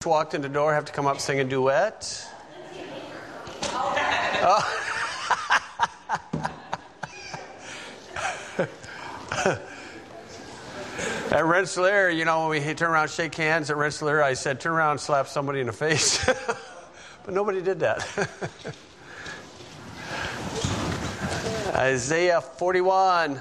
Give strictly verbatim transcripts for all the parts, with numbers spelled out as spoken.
Walked in the door, have to come up sing a duet. Oh. At Rensselaer, you know, when we turn around and shake hands at Rensselaer, I said, turn around and slap somebody in the face. But nobody did that. Isaiah forty-one.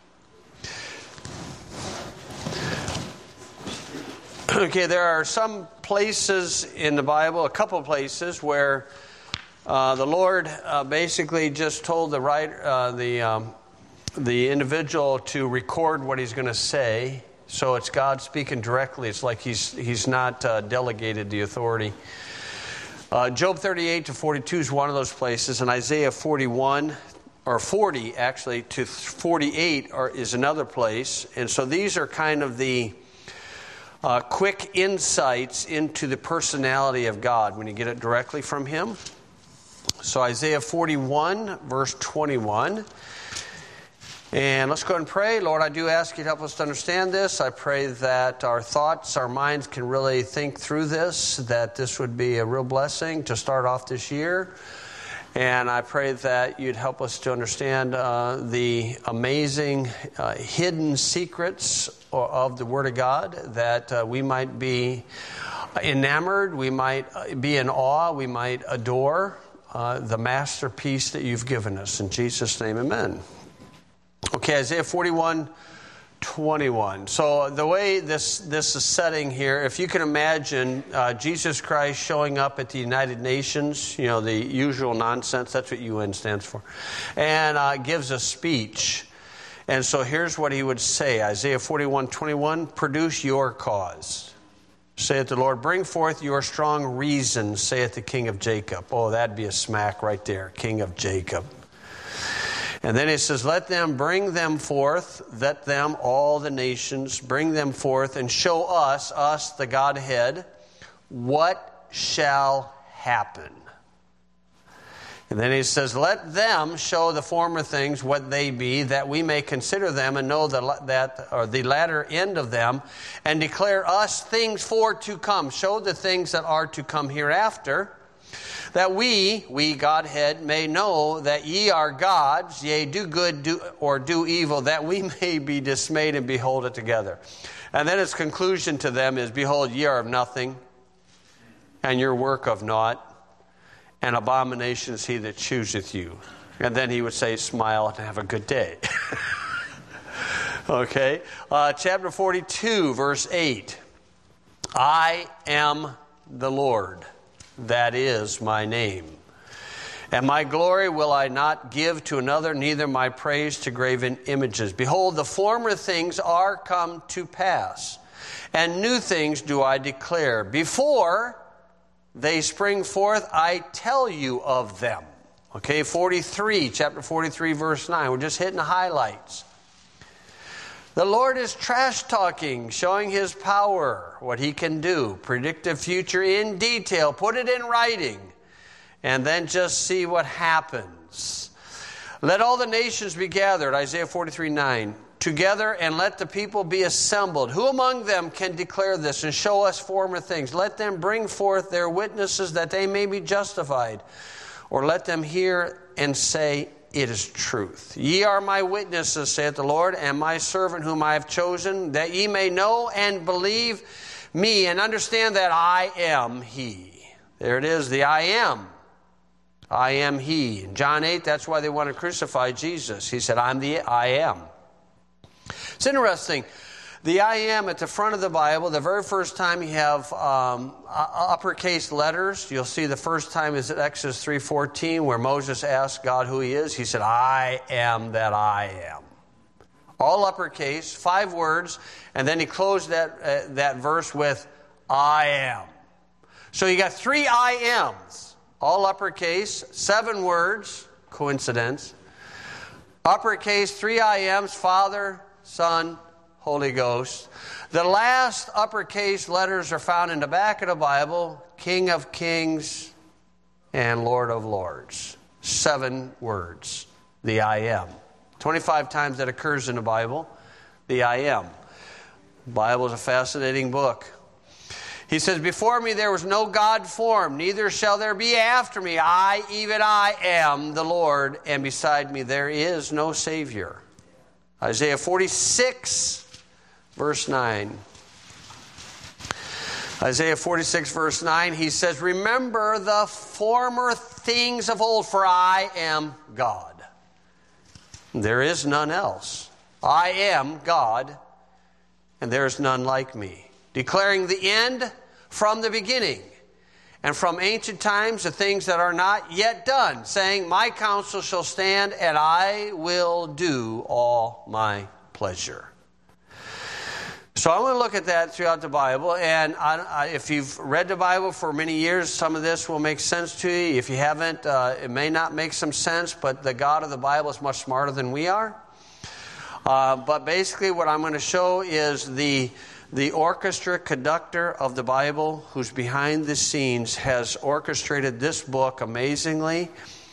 Okay, there are some places in the Bible, a couple places, where uh, the Lord uh, basically just told the right, uh, the um, the individual to record what He's going to say. So it's God speaking directly. It's like He's He's not uh, delegated the authority. Uh, Job thirty-eight to forty-two is one of those places, and Isaiah forty-one or forty actually to forty-eight are, is another place. And so these are kind of the Uh, quick insights into the personality of God when you get it directly from Him. So Isaiah forty-one, verse twenty-one. And let's go ahead and pray. Lord, I do ask You to help us to understand this. I pray that our thoughts, our minds can really think through this, that this would be a real blessing to start off this year. And I pray that You'd help us to understand uh, the amazing uh, hidden secrets of the Word of God, that uh, we might be enamored, we might be in awe, we might adore uh, the masterpiece that You've given us. In Jesus' name, amen. Okay, Isaiah forty-one, twenty-one. So the way this, this is setting here, if you can imagine uh, Jesus Christ showing up at the United Nations, you know, the usual nonsense, that's what U N stands for, and uh, gives a speech. And so here's what He would say, Isaiah forty-one, twenty-one, produce your cause, saith the Lord. Bring forth your strong reason, saith the King of Jacob. Oh, that'd be a smack right there, King of Jacob. And then He says, let them bring them forth, let them, all the nations, bring them forth and show us, us, the Godhead, what shall happen. And then He says, let them show the former things what they be, that we may consider them and know the, that, or the latter end of them, and declare us things for to come. Show the things that are to come hereafter, that we, we Godhead, may know that ye are gods, yea, do good do, or do evil, that we may be dismayed and behold it together. And then His conclusion to them is, behold, ye are of nothing, and your work of naught. And abomination is he that chooseth you. And then He would say, smile and have a good day. Okay. Uh, chapter forty-two, verse eight. I am the Lord, that is my name. And my glory will I not give to another, neither my praise to graven images. Behold, the former things are come to pass, and new things do I declare. Before they spring forth, I tell you of them. Okay, forty-three, chapter forty-three, verse nine. We're just hitting the highlights. The Lord is trash talking, showing His power, what He can do. Predict the future in detail. Put it in writing. And then just see what happens. Let all the nations be gathered, Isaiah forty-three, nine. Together, and let the people be assembled. Who among them can declare this and show us former things? Let them bring forth their witnesses that they may be justified. Or let them hear and say, it is truth. Ye are my witnesses, saith the Lord, and my servant whom I have chosen, that ye may know and believe me and understand that I am He. There it is, the I am. I am He. In John eight, that's why they want to crucify Jesus. He said, I'm the I am. It's interesting. The I am at the front of the Bible, the very first time you have um, uppercase letters, you'll see the first time is at Exodus three fourteen, where Moses asked God who He is. He said, I am that I am. All uppercase, five words, and then he closed that, uh, that verse with, I am. So you got three I ams, all uppercase, seven words, coincidence. Uppercase, three I ams, Father, Son, Holy Ghost. The last uppercase letters are found in the back of the Bible, King of Kings and Lord of Lords. Seven words, the I am. twenty-five times that occurs in the Bible, the I am. The Bible is a fascinating book. He says, before me there was no God formed, neither shall there be after me. I, even I, am the Lord, and beside me there is no Savior. Isaiah forty-six, verse nine. Isaiah forty-six, verse nine, he says, remember the former things of old, for I am God. There is none else. I am God, and there is none like me. Declaring the end from the beginning, and from ancient times the things that are not yet done, saying, my counsel shall stand, and I will do all my pleasure. So I want to look at that throughout the Bible, and I, I, if you've read the Bible for many years, some of this will make sense to you. If you haven't, uh, it may not make some sense, but the God of the Bible is much smarter than we are. Uh, but basically what I'm going to show is the The orchestra conductor of the Bible, who's behind the scenes, has orchestrated this book amazingly.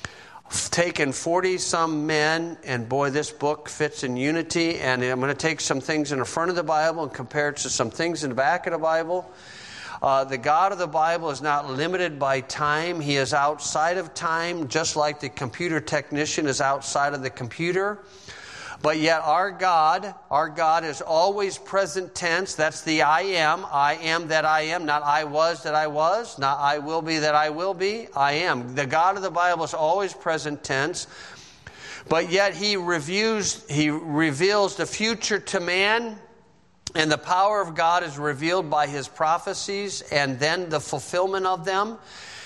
Taken forty-some men, and boy, this book fits in unity. And I'm going to take some things in the front of the Bible and compare it to some things in the back of the Bible. Uh, the God of the Bible is not limited by time. He is outside of time, just like the computer technician is outside of the computer. But yet our God, our God is always present tense. That's the I am. I am that I am. Not I was that I was. Not I will be that I will be. I am. The God of the Bible is always present tense. But yet He reviews, He reveals the future to man. And the power of God is revealed by His prophecies and then the fulfillment of them.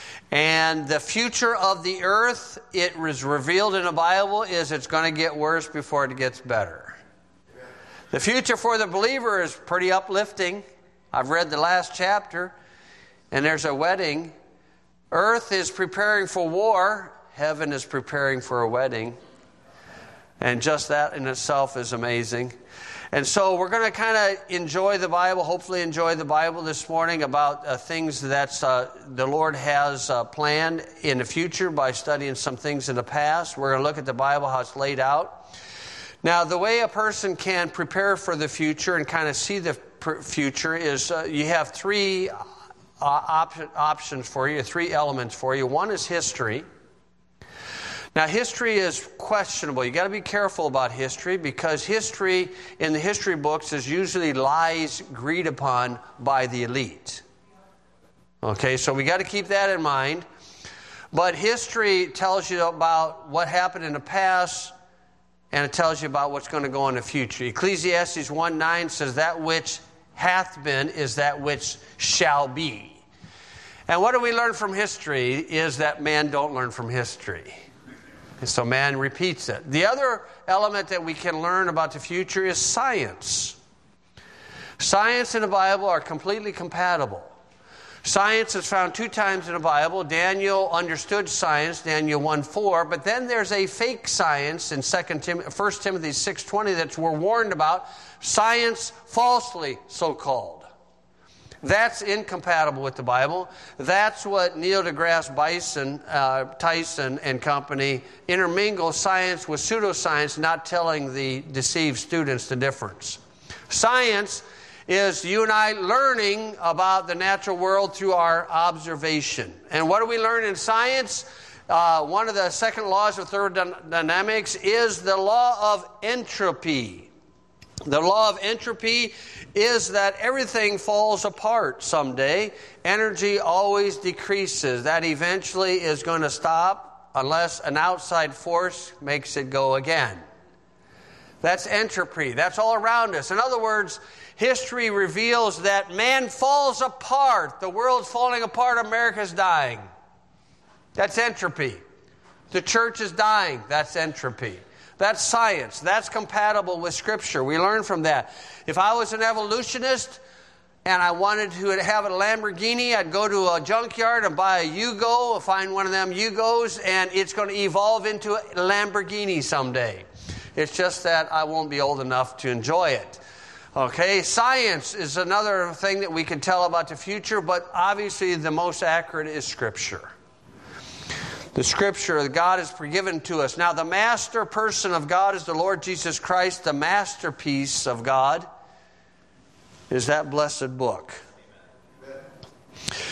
And the future of the earth, it was revealed in the Bible, is it's going to get worse before it gets better. The future for the believer is pretty uplifting. I've read the last chapter, and there's a wedding. Earth is preparing for war. Heaven is preparing for a wedding. And just that in itself is amazing. And so we're going to kind of enjoy the Bible, hopefully enjoy the Bible this morning about uh, things that uh, the Lord has uh, planned in the future by studying some things in the past. We're going to look at the Bible, how it's laid out. Now, the way a person can prepare for the future and kind of see the pr- future is uh, you have three uh, op- options for you, three elements for you. One is history. Now, history is questionable. You got to be careful about history, because history in the history books is usually lies agreed upon by the elite. Okay, so we got to keep that in mind. But history tells you about what happened in the past, and it tells you about what's going to go in the future. Ecclesiastes one nine says, that which hath been is that which shall be. And what do we learn from history is that man don't learn from history. And so man repeats it. The other element that we can learn about the future is science. Science and the Bible are completely compatible. Science is found two times in the Bible. Daniel understood science, Daniel one four, but then there's a fake science in First Timothy six twenty that we're warned about. Science falsely so-called. That's incompatible with the Bible. That's what Neil deGrasse Bison, uh, Tyson and company intermingle science with pseudoscience, not telling the deceived students the difference. Science is you and I learning about the natural world through our observation. And what do we learn in science? Uh, one of the second laws of thermodynamics is the law of entropy. The law of entropy is that everything falls apart someday. Energy always decreases. That eventually is going to stop unless an outside force makes it go again. That's entropy. That's all around us. In other words, history reveals that man falls apart. The world's falling apart. America's dying. That's entropy. The church is dying. That's entropy. That's science. That's compatible with Scripture. We learn from that. If I was an evolutionist and I wanted to have a Lamborghini, I'd go to a junkyard and buy a Yugo, find one of them Yugos, and it's going to evolve into a Lamborghini someday. It's just that I won't be old enough to enjoy it. Okay, science is another thing that we can tell about the future, but obviously the most accurate is Scripture. The Scripture that God has given to us. Now, the master person of God is the Lord Jesus Christ. The masterpiece of God is that blessed book.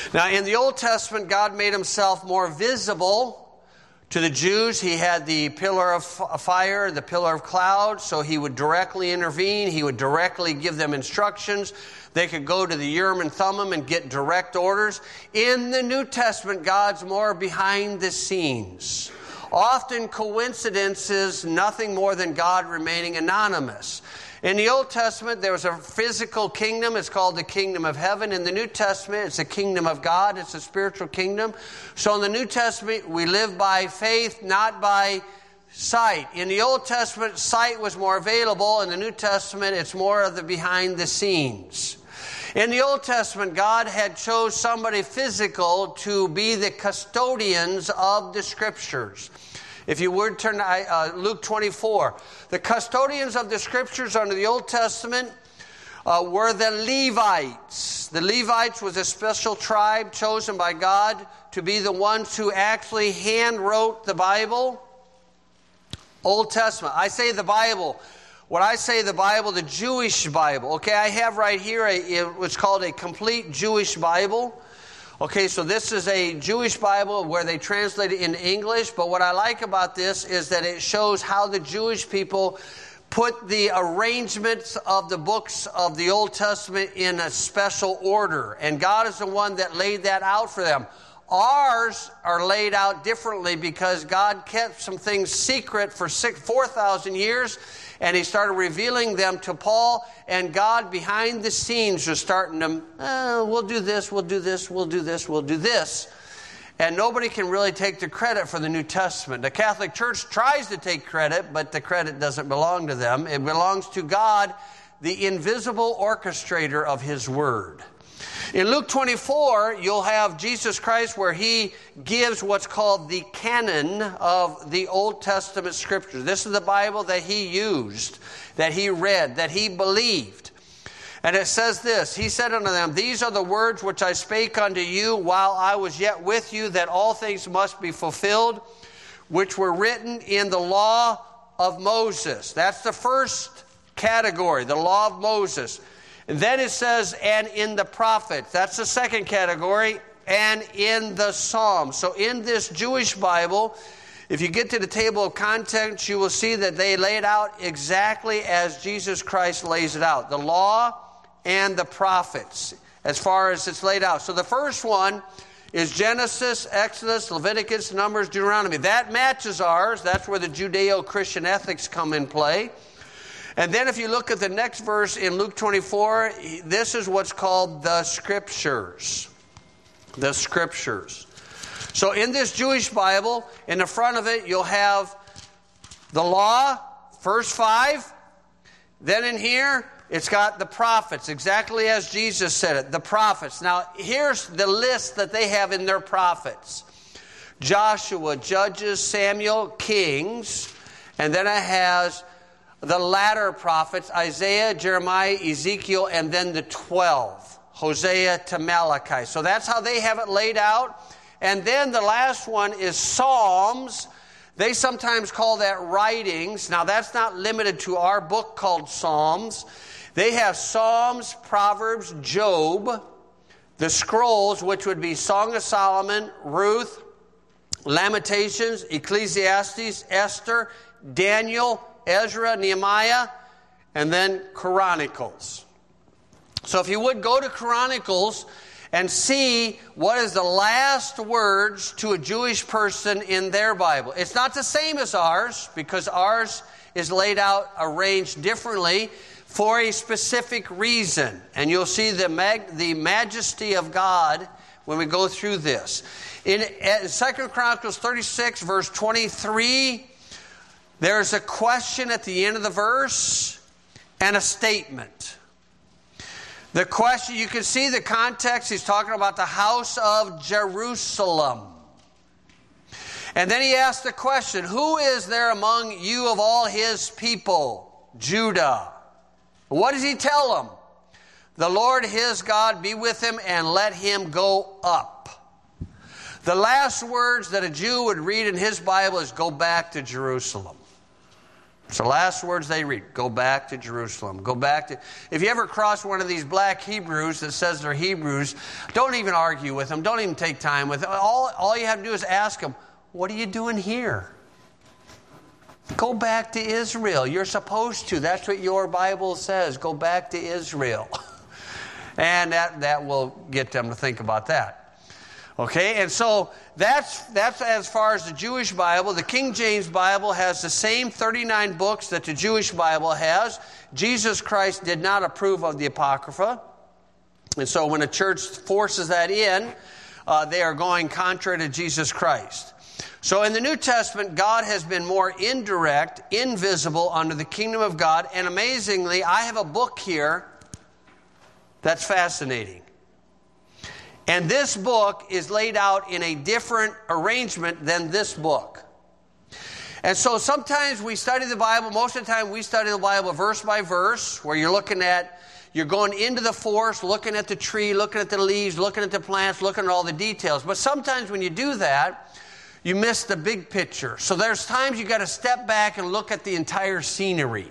Now, in the Old Testament, God made himself more visible to the Jews. He had the pillar of fire, the pillar of cloud, so he would directly intervene. He would directly give them instructions. They could go to the Urim and Thummim and get direct orders. In the New Testament, God's more behind the scenes. Often coincidences, nothing more than God remaining anonymous. In the Old Testament, there was a physical kingdom. It's called the kingdom of heaven. In the New Testament, it's the kingdom of God. It's a spiritual kingdom. So in the New Testament, we live by faith, not by sight. In the Old Testament, sight was more available. In the New Testament, it's more of the behind the scenes. In the Old Testament, God had chose somebody physical to be the custodians of the Scriptures. If you would turn to uh, Luke twenty-four. The custodians of the Scriptures under the Old Testament uh, were the Levites. The Levites was a special tribe chosen by God to be the ones who actually hand wrote the Bible. Old Testament. I say the Bible. When I say the Bible, the Jewish Bible. Okay, I have right here a, what's called a complete Jewish Bible. Okay, so this is a Jewish Bible where they translate it in English, but what I like about this is that it shows how the Jewish people put the arrangements of the books of the Old Testament in a special order, and God is the one that laid that out for them. Ours are laid out differently because God kept some things secret for four thousand years, and he started revealing them to Paul, and God behind the scenes was starting to, oh, we'll do this, we'll do this, we'll do this, we'll do this. And nobody can really take the credit for the New Testament. The Catholic Church tries to take credit, but the credit doesn't belong to them. It belongs to God, the invisible orchestrator of his word. In Luke twenty-four, you'll have Jesus Christ where he gives what's called the canon of the Old Testament Scriptures. This is the Bible that he used, that he read, that he believed. And it says this, he said unto them, these are the words which I spake unto you while I was yet with you, that all things must be fulfilled, which were written in the law of Moses. That's the first category, the law of Moses. And then it says, and in the prophets. That's the second category, and in the Psalms. So in this Jewish Bible, if you get to the table of contents, you will see that they lay it out exactly as Jesus Christ lays it out. The law and the prophets, as far as it's laid out. So the first one is Genesis, Exodus, Leviticus, Numbers, Deuteronomy. That matches ours. That's where the Judeo-Christian ethics come in play. And then if you look at the next verse in Luke twenty-four, this is what's called the Scriptures. The Scriptures. So in this Jewish Bible, in the front of it, you'll have the law, first five. Then in here, it's got the prophets, exactly as Jesus said it, the prophets. Now, here's the list that they have in their prophets. Joshua, Judges, Samuel, Kings. And then it has the latter prophets, Isaiah, Jeremiah, Ezekiel, and then the twelve, Hosea to Malachi. So that's how they have it laid out. And then the last one is Psalms. They sometimes call that writings. Now that's not limited to our book called Psalms. They have Psalms, Proverbs, Job, the scrolls, which would be Song of Solomon, Ruth, Lamentations, Ecclesiastes, Esther, Daniel, Ezra, Nehemiah, and then Chronicles. So if you would go to Chronicles and see what is the last words to a Jewish person in their Bible. It's not the same as ours, because ours is laid out, arranged differently for a specific reason. And you'll see the mag- the majesty of God when we go through this. In Second Chronicles thirty-six, verse twenty-three, there's a question at the end of the verse and a statement. The question, you can see the context. He's talking about the house of Jerusalem. And then he asks the question, who is there among you of all his people? Judah. What does he tell them? The Lord his God be with him and let him go up. The last words that a Jew would read in his Bible is go back to Jerusalem. It's the last words they read. Go back to Jerusalem. Go back to... If you ever cross one of these black Hebrews that says they're Hebrews, don't even argue with them. Don't even take time with them. All, all you have to do is ask them, what are you doing here? Go back to Israel. You're supposed to. That's what your Bible says. Go back to Israel. And that, that will get them to think about that. Okay, and so that's that's as far as the Jewish Bible. The King James Bible has the same thirty-nine books that the Jewish Bible has. Jesus Christ did not approve of the Apocrypha. And so when a church forces that in, uh, they are going contrary to Jesus Christ. So in the New Testament, God has been more indirect, invisible under the kingdom of God. And amazingly, I have a book here that's fascinating. And this book is laid out in a different arrangement than this book. And so sometimes we study the Bible, most of the time we study the Bible verse by verse, where you're looking at, you're going into the forest, looking at the tree, looking at the leaves, looking at the plants, looking at all the details. But sometimes when you do that, you miss the big picture. So there's times you got to step back and look at the entire scenery.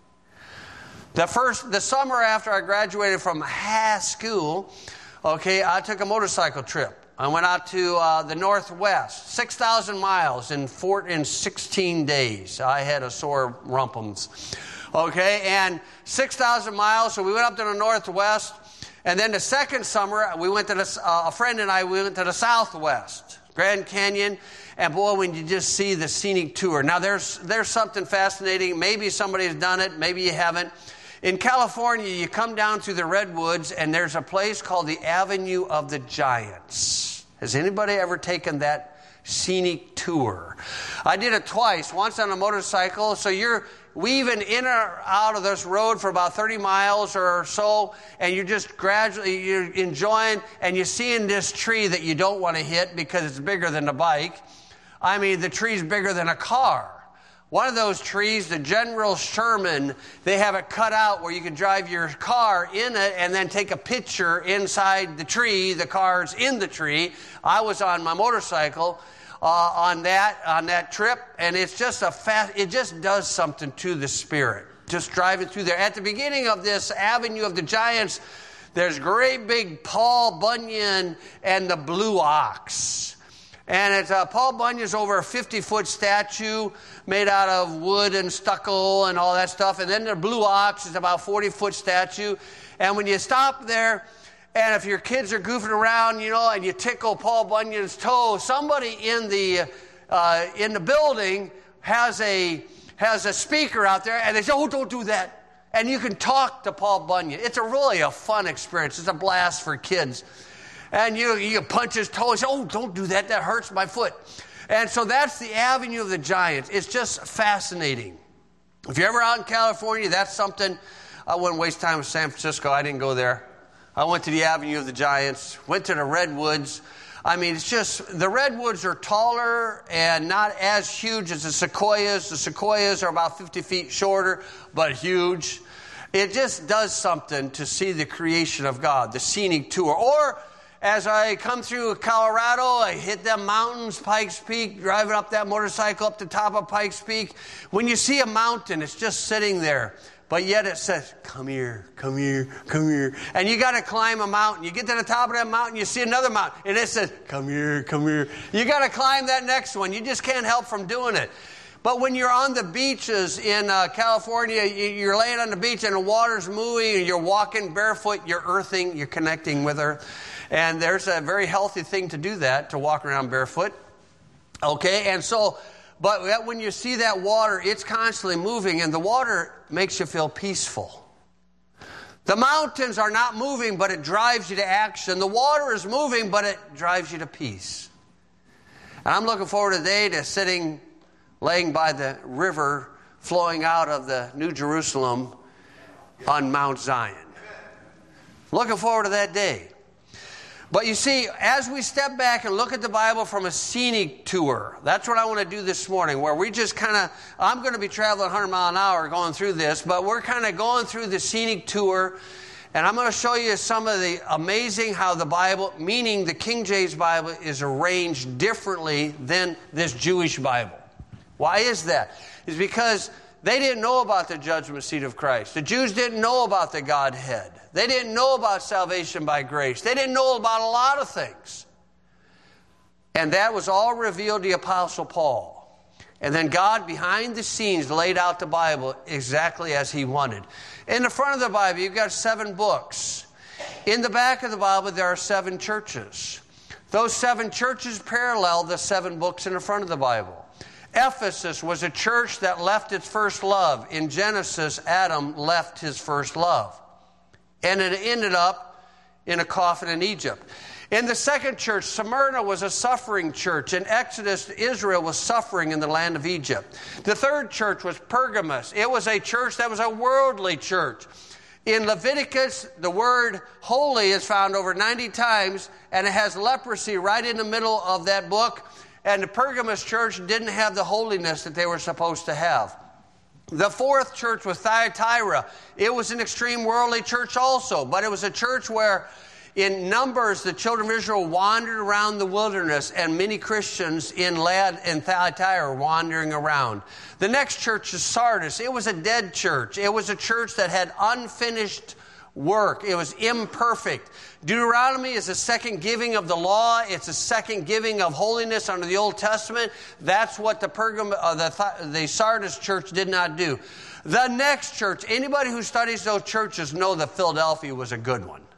The first, the summer after I graduated from high school, okay, I took a motorcycle trip. I went out to uh, the Northwest, six thousand miles in, four, in sixteen days. I had a sore rumpums. Okay, and six thousand miles, so we went up to the Northwest. And then the second summer, we went to the, uh, a friend and I, we went to the Southwest, Grand Canyon. And boy, when you just see the scenic tour. Now, there's there's something fascinating. Maybe somebody's done it, maybe you haven't. In California, you come down through the redwoods, and there's a place called the Avenue of the Giants. Has anybody ever taken that scenic tour? I did it twice, once on a motorcycle. So you're weaving in or out of this road for about thirty miles or so, and you're just gradually, you're enjoying, and you're seeing this tree that you don't want to hit because it's bigger than the bike. I mean, the tree's bigger than a car. One of those trees, the General Sherman, they have it cut out where you can drive your car in it and then take a picture inside the tree. The car's in the tree. I was on my motorcycle uh, on that on that trip, and it's just a fast. It just does something to the spirit. Just driving through there. At the beginning of this Avenue of the Giants, there's great big Paul Bunyan and the Blue Ox. And it's uh, Paul Bunyan's over a fifty-foot statue made out of wood and stucco and all that stuff. And then the Blue Ox is about a forty-foot statue. And when you stop there, and if your kids are goofing around, you know, and you tickle Paul Bunyan's toe, somebody in the uh, in the building has a has a speaker out there, and they say, "Oh, don't do that." And you can talk to Paul Bunyan. It's a really a fun experience. It's a blast for kids. And you, you punch his toe and say, "Oh, don't do that. That hurts my foot." And so that's the Avenue of the Giants. It's just fascinating. If you're ever out in California, that's something. I wouldn't waste time with San Francisco. I didn't go there. I went to the Avenue of the Giants, went to the Redwoods. I mean, it's just, the Redwoods are taller and not as huge as the Sequoias. The Sequoias are about fifty feet shorter, but huge. It just does something to see the creation of God, the scenic tour. Or as I come through Colorado, I hit them mountains, Pikes Peak, driving up that motorcycle up the top of Pikes Peak. When you see a mountain, it's just sitting there. But yet it says, "Come here, come here, come here." And you got to climb a mountain. You get to the top of that mountain, you see another mountain. And it says, "Come here, come here." You got to climb that next one. You just can't help from doing it. But when you're on the beaches in uh, California, you're laying on the beach and the water's moving and you're walking barefoot, you're earthing, you're connecting with Earth. And there's a very healthy thing to do that, to walk around barefoot. Okay, and so, but when you see that water, it's constantly moving and the water makes you feel peaceful. The mountains are not moving, but it drives you to action. The water is moving, but it drives you to peace. And I'm looking forward today to sitting, laying by the river flowing out of the New Jerusalem on Mount Zion. Looking forward to that day. But you see, as we step back and look at the Bible from a scenic tour, that's what I want to do this morning, where we just kind of, I'm going to be traveling one hundred miles an hour going through this, but we're kind of going through the scenic tour, and I'm going to show you some of the amazing how the Bible, meaning the King James Bible, is arranged differently than this Jewish Bible. Why is that? It's because they didn't know about the judgment seat of Christ. The Jews didn't know about the Godhead. They didn't know about salvation by grace. They didn't know about a lot of things. And that was all revealed to the Apostle Paul. And then God, behind the scenes, laid out the Bible exactly as He wanted. In the front of the Bible, you've got seven books. In the back of the Bible, there are seven churches. Those seven churches parallel the seven books in the front of the Bible. Ephesus was a church that left its first love. In Genesis, Adam left his first love. And it ended up in a coffin in Egypt. In the second church, Smyrna was a suffering church. In Exodus, Israel was suffering in the land of Egypt. The third church was Pergamos. It was a church that was a worldly church. In Leviticus, the word holy is found over ninety times, and it has leprosy right in the middle of that book. And the Pergamos church didn't have the holiness that they were supposed to have. The fourth church was Thyatira. It was an extreme worldly church also, but it was a church where in Numbers the children of Israel wandered around the wilderness, and many Christians in Lad and Thyatira were wandering around. The next church is Sardis. It was a dead church. It was a church that had unfinished work. It was imperfect. Deuteronomy is a second giving of the law. It's a second giving of holiness under the Old Testament. That's what the Pergam, uh, the, the Sardis church did not do. The next church, anybody who studies those churches know that Philadelphia was a good one.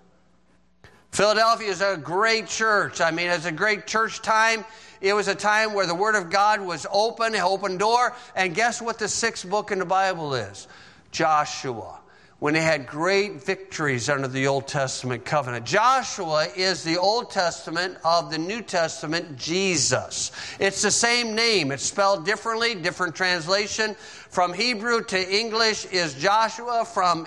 Philadelphia is a great church. I mean, it's a great church time. It was a time where the Word of God was open, an open door. And guess what the sixth book in the Bible is? Joshua. When they had great victories under the Old Testament covenant. Joshua is the Old Testament of the New Testament, Jesus. It's the same name. It's spelled differently, different translation. From Hebrew to English is Joshua. From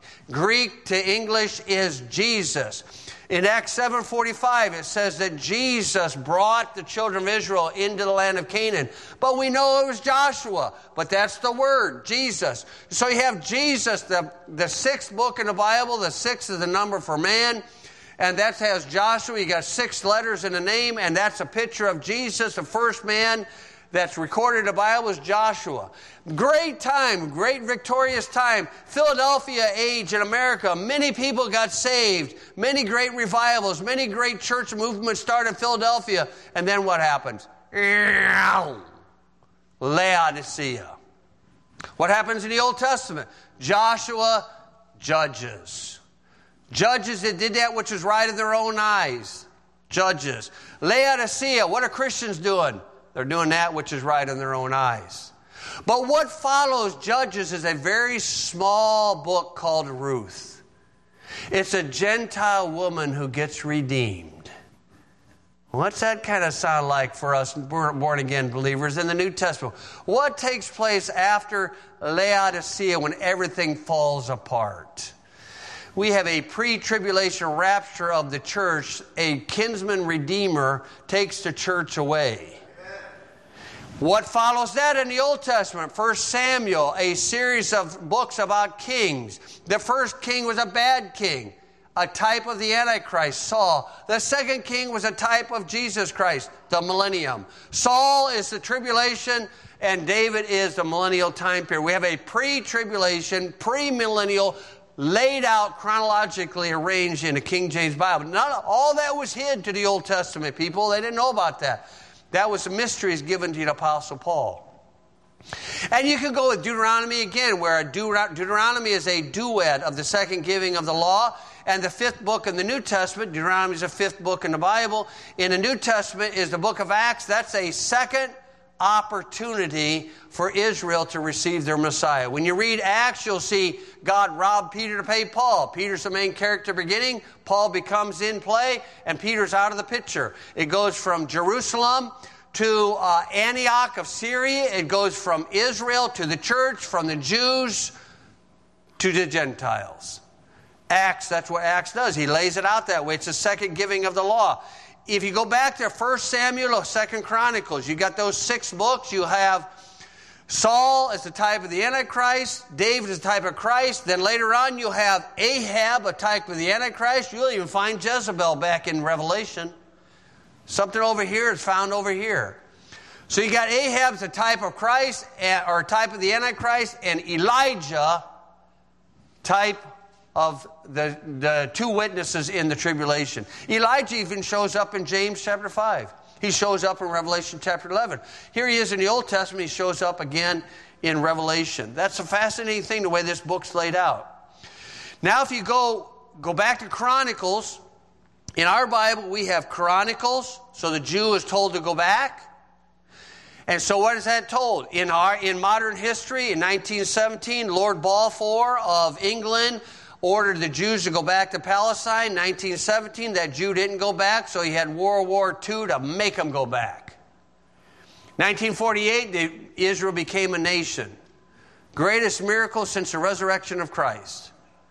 Greek to English is Jesus. In Acts seven forty-five, it says that Jesus brought the children of Israel into the land of Canaan. But we know it was Joshua. But that's the word, Jesus. So you have Jesus, the, the sixth book in the Bible. The sixth is the number for man. And that has Joshua. You got six letters in the name. And that's a picture of Jesus, the first man that's recorded in the Bible is Joshua. Great time, great victorious time. Philadelphia age in America. Many people got saved. Many great revivals. Many great church movements started in Philadelphia. And then what happens? Laodicea. What happens in the Old Testament? Joshua judges. Judges that did that which was right in their own eyes. Judges. Laodicea, what are Christians doing? They're doing that which is right in their own eyes. But what follows Judges is a very small book called Ruth. It's a Gentile woman who gets redeemed. What's that kind of sound like for us born-again believers in the New Testament? What takes place after Laodicea when everything falls apart? We have a pre-tribulation rapture of the church. A kinsman redeemer takes the church away. What follows that in the Old Testament? First Samuel, a series of books about kings. The first king was a bad king, a type of the Antichrist, Saul. The second king was a type of Jesus Christ, the millennium. Saul is the tribulation, and David is the millennial time period. We have a pre-tribulation, pre-millennial, laid out chronologically arranged in the King James Bible. Not all that was hid to the Old Testament people. They didn't know about that. That was the mysteries given to the Apostle Paul. And you can go with Deuteronomy again, where Deut- Deuteronomy is a duet of the second giving of the law. And the fifth book in the New Testament, Deuteronomy is the fifth book in the Bible. In the New Testament is the book of Acts. That's a second opportunity for Israel to receive their Messiah. When you read Acts, you'll see God robbed Peter to pay Paul. Peter's the main character beginning. Paul becomes in play, and Peter's out of the picture. It goes from Jerusalem to uh, Antioch of Syria. It goes from Israel to the church, from the Jews to the Gentiles. Acts, that's what Acts does. He lays it out that way. It's the second giving of the law. If you go back to First Samuel or Second Chronicles, you got those six books. You have Saul as the type of the Antichrist, David as the type of Christ. Then later on you'll have Ahab, a type of the Antichrist. You'll even find Jezebel back in Revelation. Something over here is found over here. So you got Ahab's a type of Christ, or a type of the Antichrist, and Elijah, type of the, the two witnesses in the tribulation. Elijah even shows up in James chapter five. He shows up in Revelation chapter eleven. Here he is in the Old Testament. He shows up again in Revelation. That's a fascinating thing, the way this book's laid out. Now if you go, go back to Chronicles, in our Bible we have Chronicles, so the Jew is told to go back. And so what is that told? In our in modern history, in nineteen seventeen, Lord Balfour of England ordered the Jews to go back to Palestine. nineteen seventeen, that Jew didn't go back, so he had World War Two to make them go back. nineteen forty-eight, the, Israel became a nation. Greatest miracle since the resurrection of Christ.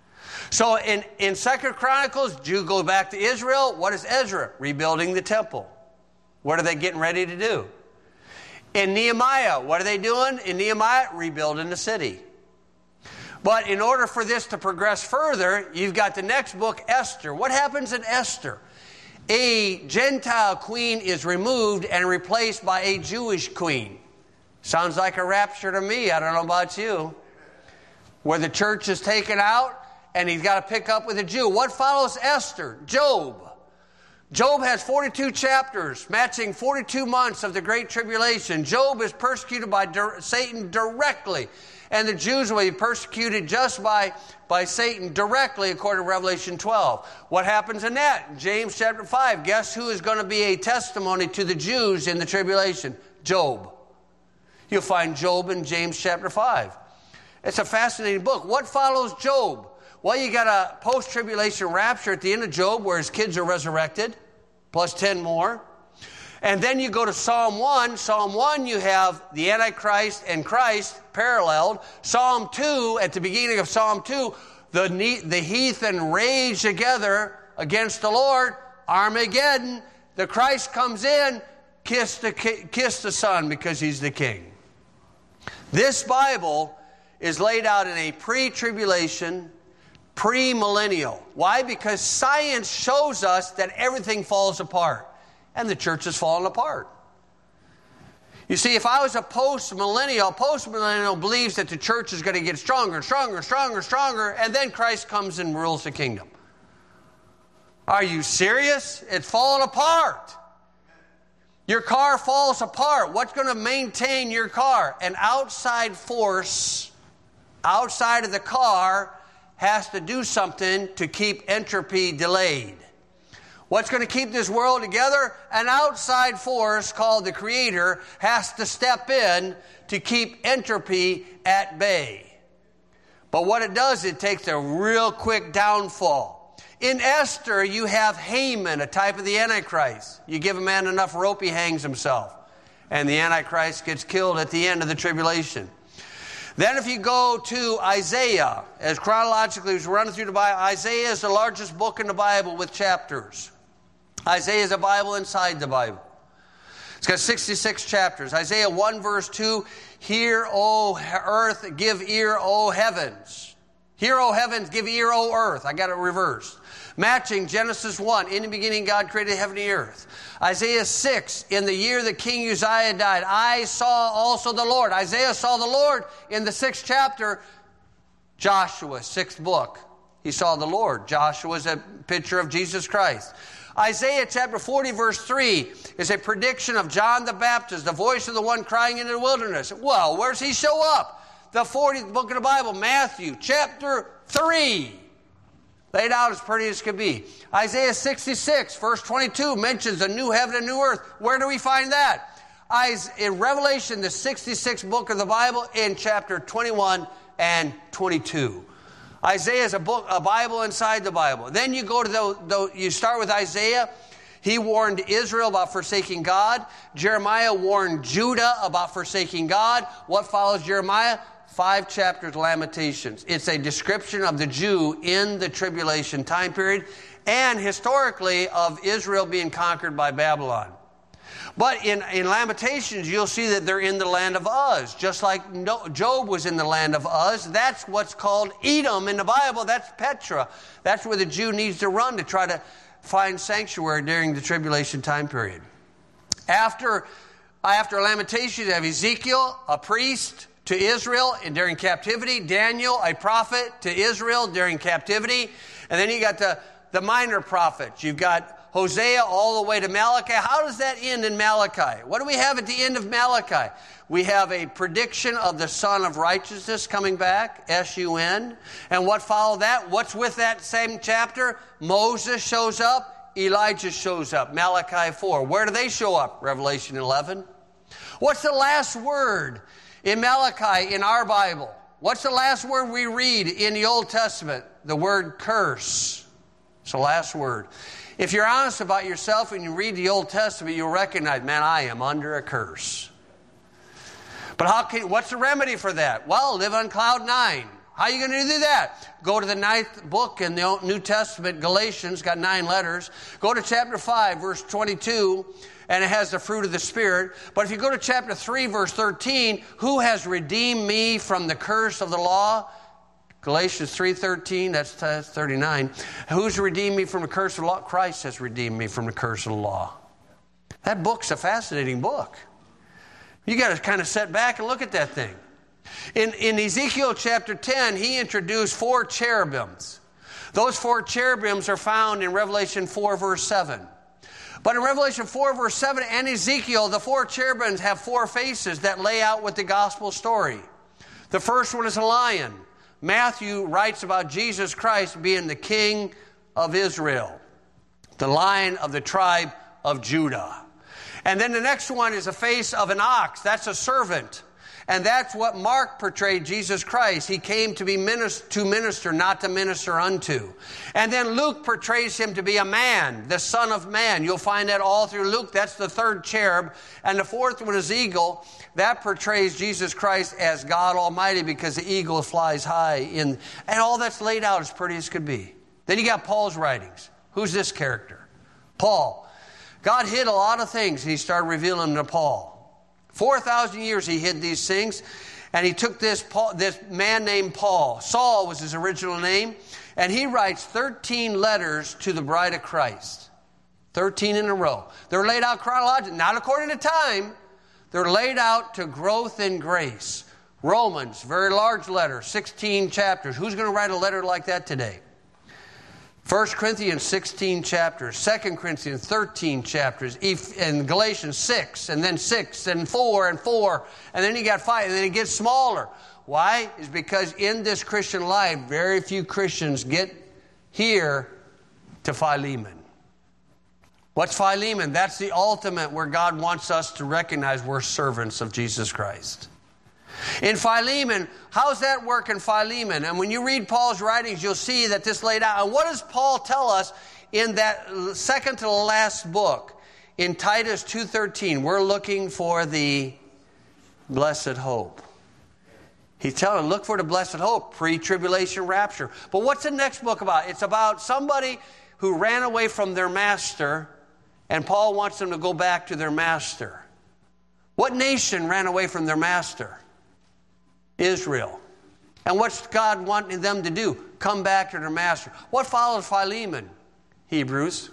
So in, in Second Chronicles, Jews go back to Israel. What is Ezra? Rebuilding the temple. What are they getting ready to do? In Nehemiah, what are they doing? In Nehemiah, rebuilding the city. But in order for this to progress further, you've got the next book, Esther. What happens in Esther? A Gentile queen is removed and replaced by a Jewish queen. Sounds like a rapture to me. I don't know about you. Where the church is taken out and he's got to pick up with a Jew. What follows Esther? Job. Job has forty-two chapters, matching forty-two months of the Great Tribulation. Job is persecuted by Satan directly. And the Jews will be persecuted just by, by Satan directly, according to Revelation twelve. What happens in that? James chapter five. Guess who is going to be a testimony to the Jews in the tribulation? Job. You'll find Job in James chapter five. It's a fascinating book. What follows Job? Well, you got a post-tribulation rapture at the end of Job where his kids are resurrected, plus ten more. And then you go to Psalm one. Psalm one, you have the Antichrist and Christ paralleled. Psalm two, at the beginning of Psalm two, the, the heathen rage together against the Lord. Armageddon. The Christ comes in, kiss the, kiss the Son because he's the King. This Bible is laid out in a pre-tribulation, pre-millennial. Why? Because science shows us that everything falls apart. And the church has fallen apart. You see, if I was a post-millennial, post-millennial believes that the church is going to get stronger and stronger and stronger and stronger, and then Christ comes and rules the kingdom. Are you serious? It's falling apart. Your car falls apart. What's going to maintain your car? An outside force outside of the car has to do something to keep entropy delayed. What's going to keep this world together? An outside force called the Creator has to step in to keep entropy at bay. But what it does, it takes a real quick downfall. In Esther, you have Haman, a type of the Antichrist. You give a man enough rope, he hangs himself. And the Antichrist gets killed at the end of the tribulation. Then if you go to Isaiah, as chronologically as we're running through the Bible, Isaiah is the largest book in the Bible with chapters. Isaiah is a Bible inside the Bible. It's got sixty-six chapters. Isaiah one verse two, hear, O earth, give ear, O heavens. Hear, O heavens, give ear, O earth. I got it reversed. Matching Genesis one, in the beginning God created heaven and earth. Isaiah six, in the year that King Uzziah died, I saw also the Lord. Isaiah saw the Lord in the sixth chapter. Joshua, sixth book, he saw the Lord. Joshua is a picture of Jesus Christ. Isaiah chapter forty verse three is a prediction of John the Baptist, the voice of the one crying in the wilderness. Well, where does he show up? The fortieth book of the Bible, Matthew chapter three. Laid out as pretty as could be. Isaiah sixty-six verse twenty-two mentions a new heaven and new earth. Where do we find that? In Revelation, the sixty-sixth book of the Bible, in chapter twenty-one and twenty-two. Isaiah is a book, a Bible inside the Bible. Then you go to the, the, you start with Isaiah. He warned Israel about forsaking God. Jeremiah warned Judah about forsaking God. What follows Jeremiah? Five chapters, Lamentations. It's a description of the Jew in the tribulation time period and historically of Israel being conquered by Babylon. But in, in Lamentations, you'll see that they're in the land of Uz, just like Job was in the land of Uz. That's what's called Edom in the Bible. That's Petra. That's where the Jew needs to run to try to find sanctuary during the tribulation time period. After After Lamentations, you have Ezekiel, a priest to Israel during captivity. Daniel, a prophet to Israel during captivity. And then you got the, the minor prophets. You've got Hosea all the way to Malachi. How does that end in Malachi? What do we have at the end of Malachi? We have a prediction of the Son of Righteousness coming back, S U N. And what followed that? What's with that same chapter? Moses shows up. Elijah shows up. Malachi four. Where do they show up? Revelation eleven. What's the last word in Malachi in our Bible? What's the last word we read in the Old Testament? The word curse. It's the last word. If you're honest about yourself and you read the Old Testament, you'll recognize, man, I am under a curse. But how can, what's the remedy for that? Well, live on cloud nine. How are you going to do that? Go to the ninth book in the New Testament, Galatians, got nine letters. Go to chapter five, verse twenty-two, and it has the fruit of the Spirit. But if you go to chapter three, verse thirteen, who has redeemed me from the curse of the law? Galatians three thirteen, that's, that's thirty-nine. Who's redeemed me from the curse of the law? Christ has redeemed me from the curse of the law. That book's a fascinating book. You got to kind of sit back and look at that thing. In, in Ezekiel chapter ten, he introduced four cherubims. Those four cherubims are found in Revelation four, verse seven. But in Revelation four, verse seven, and Ezekiel, the four cherubims have four faces that lay out with the gospel story. The first one is a lion. Matthew writes about Jesus Christ being the King of Israel, the Lion of the tribe of Judah. And then the next one is a face of an ox. That's a servant. And that's what Mark portrayed Jesus Christ. He came to be minister, to minister, not to minister unto. And then Luke portrays him to be a man, the Son of Man. You'll find that all through Luke. That's the third cherub. And the fourth one is eagle. That portrays Jesus Christ as God Almighty because the eagle flies high. In, and all that's laid out as pretty as could be. Then you got Paul's writings. Who's this character? Paul. God hid a lot of things. He started revealing them to Paul. Four thousand years he hid these things, and he took this Paul, this man named Paul. Saul was his original name, and he writes thirteen letters to the bride of Christ. thirteen in a row. They're laid out chronologically, not according to time. They're laid out to growth in grace. Romans, very large letter, sixteen chapters. Who's going to write a letter like that today? First Corinthians, sixteen chapters. Second Corinthians, thirteen chapters. And Galatians, six, and then six, and four, and four. And then you got five, and then it gets smaller. Why? It's because in this Christian life, very few Christians get here to Philemon. What's Philemon? That's the ultimate where God wants us to recognize we're servants of Jesus Christ. In Philemon, how's that work in Philemon? And when you read Paul's writings, you'll see that this laid out. And what does Paul tell us in that second to the last book? In Titus two thirteen, we're looking for the blessed hope. He's telling, look for the blessed hope, pre-tribulation rapture. But what's the next book about? It's about somebody who ran away from their master, and Paul wants them to go back to their master. What nation ran away from their master? Israel. And what's God wanting them to do? Come back to their master. What follows Philemon? Hebrews.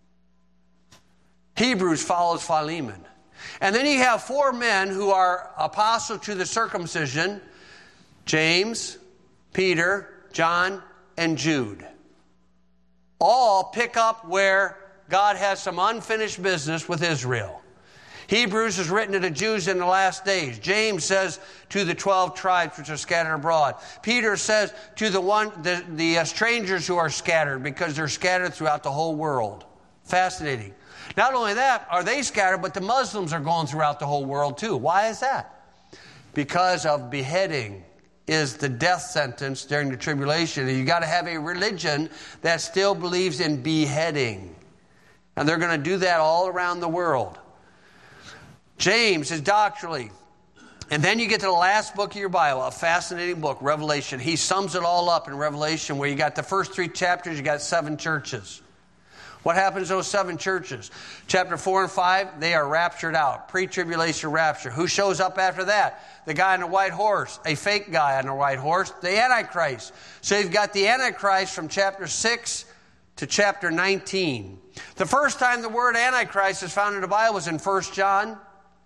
Hebrews follows Philemon. And then you have four men who are apostles to the circumcision: James, Peter, John, and Jude. All pick up where God has some unfinished business with Israel. Hebrews is written to the Jews in the last days. James says to the twelve tribes which are scattered abroad. Peter says to the one the, the uh, strangers who are scattered, because they're scattered throughout the whole world. Fascinating. Not only that, are they scattered, but the Muslims are going throughout the whole world too. Why is that? Because of beheading is the death sentence during the tribulation. And you got to have a religion that still believes in beheading. And they're going to do that all around the world. James is doctrinally. And then you get to the last book of your Bible, a fascinating book, Revelation. He sums it all up in Revelation, where you got the first three chapters, you got seven churches. What happens to those seven churches? Chapter four and five, they are raptured out. Pre-tribulation rapture. Who shows up after that? The guy on the white horse, a fake guy on the white horse, the Antichrist. So you've got the Antichrist from chapter six to chapter nineteen. The first time the word Antichrist is found in the Bible was in First John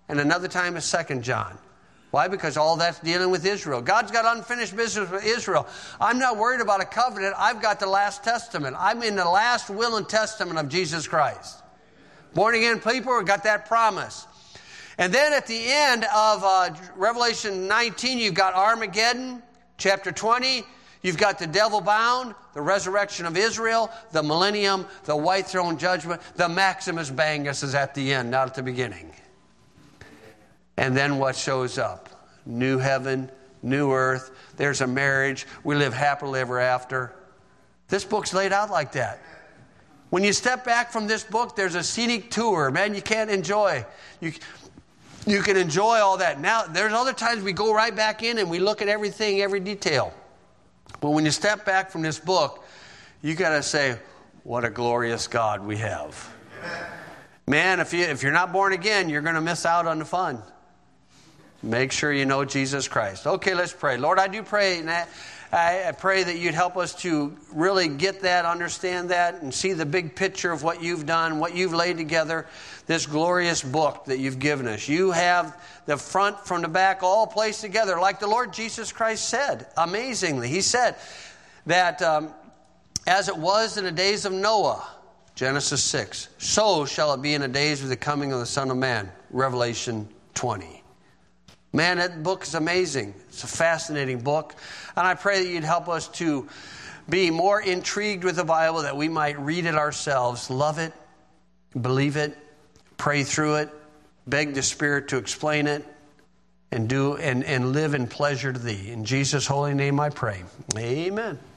and another time is Second John. Why? Because all that's dealing with Israel. God's got unfinished business with Israel. I'm not worried about a covenant. I've got the last testament. I'm in the last will and testament of Jesus Christ. Born again people have got that promise. And then at the end of uh, Revelation nineteen, you've got Armageddon. Chapter twenty, you've got the devil bound, the resurrection of Israel, the millennium, the white throne judgment. The Maximus Bangus is at the end, not at the beginning. And then what shows up? New heaven, new earth. There's a marriage. We live happily ever after. This book's laid out like that. When you step back from this book, there's a scenic tour. Man, you can't enjoy. You, you can enjoy all that. Now, there's other times we go right back in and we look at everything, every detail. But when you step back from this book, you got to say, what a glorious God we have. Man, if, you, if you're not born again, you're going to miss out on the fun. Make sure you know Jesus Christ. Okay, let's pray. Lord, I do pray, and I, I pray that you'd help us to really get that, understand that, and see the big picture of what you've done, what you've laid together, this glorious book that you've given us. You have the front from the back all placed together, like the Lord Jesus Christ said, amazingly. He said that um, as it was in the days of Noah, Genesis six, so shall it be in the days of the coming of the Son of Man, Revelation twenty. Man, that book is amazing. It's a fascinating book. And I pray that you'd help us to be more intrigued with the Bible, that we might read it ourselves, love it, believe it, pray through it, beg the Spirit to explain it, and do and, and live in pleasure to thee. In Jesus' holy name I pray. Amen.